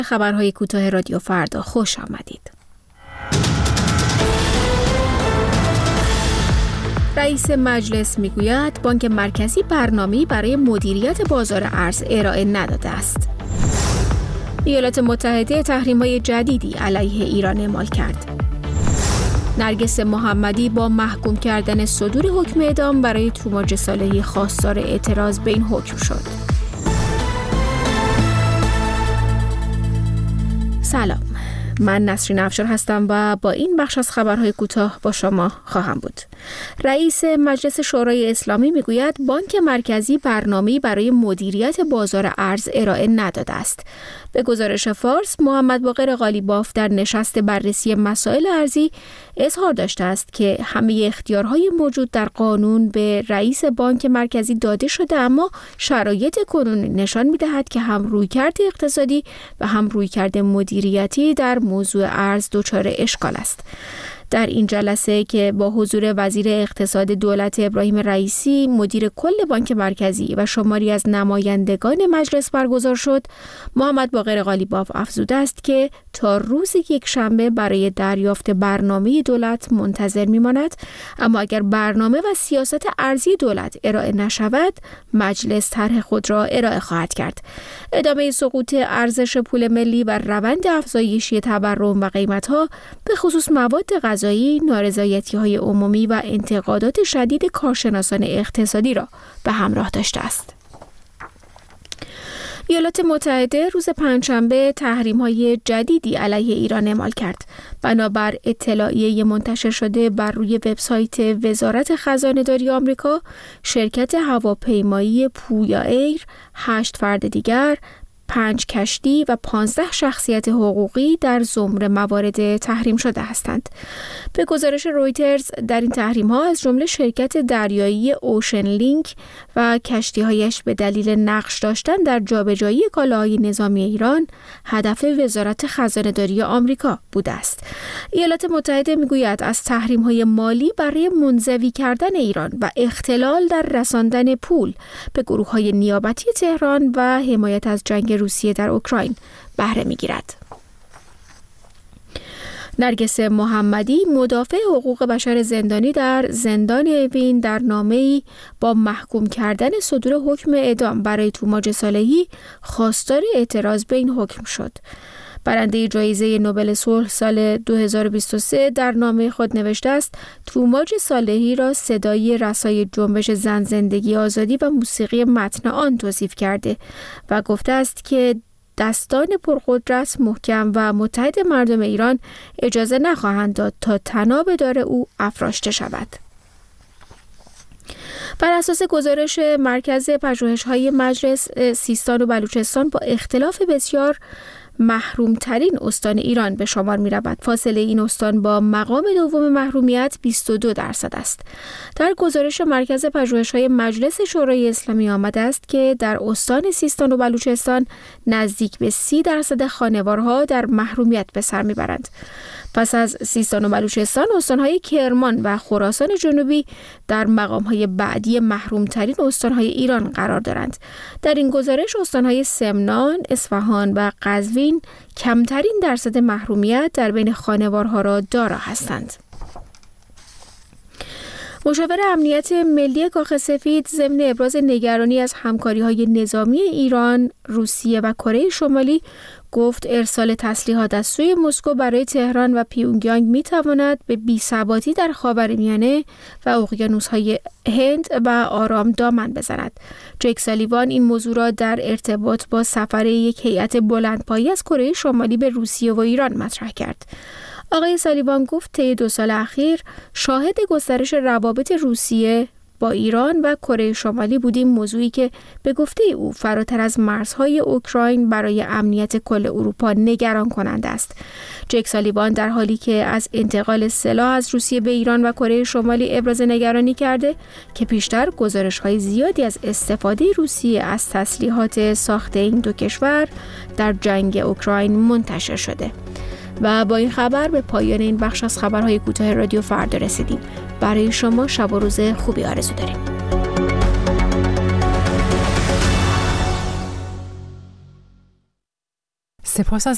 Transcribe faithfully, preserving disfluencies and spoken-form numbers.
خبرهای کوتاه رادیو فردا خوش آمدید. رئیس مجلس میگوید بانک مرکزی برنامه‌ای برای مدیریت بازار ارز ارائه نداده است. ایالات متحده تحریم‌های جدیدی علیه ایران اعمال کرد. نرگس محمدی با محکوم کردن صدور حکم اعدام برای توماج صالحی خواستار اعتراض به این حکم شد. سلام، من نسرین افشار هستم و با این بخش از خبرهای کوتاه با شما خواهم بود. رئیس مجلس شورای اسلامی میگوید بانک مرکزی برنامه‌ای برای مدیریت بازار ارز ارائه نداده است. به گزارش فارس، محمد باقر قالیباف در نشست بررسی مسائل ارزی اظهار داشته است که همه اختیارهای موجود در قانون به رئیس بانک مرکزی داده شده، اما شرایط کنونی نشان می‌دهد که هم رویکرد اقتصادی و هم رویکرد مدیریتی در موضوع ارز دچار اشکال است. در این جلسه که با حضور وزیر اقتصاد دولت ابراهیم رئیسی، مدیر کل بانک مرکزی و شماری از نمایندگان مجلس برگزار شد، محمد باقر قالیباف افزوده است که تا روز یک شنبه برای دریافت برنامه دولت منتظر می‌ماند، اما اگر برنامه و سیاست ارزی دولت ارائه نشود، مجلس طرح خود را ارائه خواهد کرد. ادامه سقوط ارزش پول ملی و روند افزایشی تورم و قیمت‌ها به خصوص مواد غذایی، نارضایتی‌های عمومی و انتقادات شدید کارشناسان اقتصادی را به همراه داشته است. ایالات متحده روز پنجشنبه تحریم‌های جدیدی علیه ایران اعمال کرد. بنابر اطلاعیه منتشر شده بر روی وبسایت وزارت خزانه‌داری آمریکا، شرکت هواپیمایی پویا ایر، هشت فرد دیگر، پنج کشتی و پانزده شخصیت حقوقی در زمره موارد تحریم شده هستند. به گزارش رویترز، در این تحریم‌ها از جمله شرکت دریایی اوشن لینک و کشتی‌هایش به دلیل نقش داشتن در جابجایی کالاهای نظامی ایران هدف وزارت خزانه‌داری آمریکا بوده است. ایالات متحده می‌گوید از تحریم‌های مالی برای منزوی کردن ایران و اختلال در رساندن پول به گروه‌های نیابتی تهران و حمایت از جنگ روسیه در اوکراین بهره می‌گیرد. نرگس محمدی، مدافع حقوق بشر زندانی در زندان اوین، در نامه‌ای با محکوم کردن صدور حکم اعدام برای توماج صالحی خواستار اعتراض به این حکم شد. برنده جایزه نوبل صلح سال دو هزار و بیست و سه در نامه خود نوشته است توماج صالحی را صدای رسای جنبش زن، زندگی، آزادی و موسیقی متن آن توصیف کرده و گفته است که دستان پرقدرت، محکم و متحد مردم ایران اجازه نخواهند داد تا طناب دار او افراشته شود. بر اساس گزارش مرکز پژوهش‌های مجلس، سیستان و بلوچستان با اختلاف بسیار محروم ترین استان ایران به شمار می رود. فاصله این استان با مقام دوم محرومیت بیست و دو درصد است. در گزارش مرکز پژوهش‌های مجلس شورای اسلامی آمده است که در استان سیستان و بلوچستان نزدیک به سی درصد خانوارها در محرومیت به سر می برند. پس از سیستان و بلوچستان، استان‌های کرمان و خراسان جنوبی در مقام‌های بعدی محروم‌ترین استان‌های ایران قرار دارند. در این گزارش استان‌های سمنان، اصفهان و قزوین کمترین درصد محرومیت در بین خانوارها را دارا هستند. مشاور امنیت ملی کاخ سفید ضمن ابراز نگرانی از همکاری‌های نظامی ایران، روسیه و کره شمالی گفت ارسال تسلیحات از سوی مسکو برای تهران و پیونگیانگ می‌تواند به بی‌ثباتی در خاورمیانه و اقیانوس‌های هند و آرام دامن بزند. جک سالیوان این موضوع را در ارتباط با سفر یک هیئت بلندپایه از کره شمالی به روسیه و ایران مطرح کرد. آقای سالیوان گفت طی دو سال اخیر شاهد گسترش روابط روسیه با ایران و کره شمالی بودیم، موضوعی که به گفته او فراتر از مرزهای اوکراین برای امنیت کل اروپا نگران کننده است. جک سالیوان در حالی که از انتقال سلاح از روسیه به ایران و کره شمالی ابراز نگرانی کرده که پیشتر گزارش‌های زیادی از استفاده روسیه از تسلیحات ساخت این دو کشور در جنگ اوکراین منتشر شده. و با این خبر به پایان این بخش از خبرهای کوتاه رادیو فردا رسیدیم. برای شما شب و روز خوبی آرزو داریم. سپاس از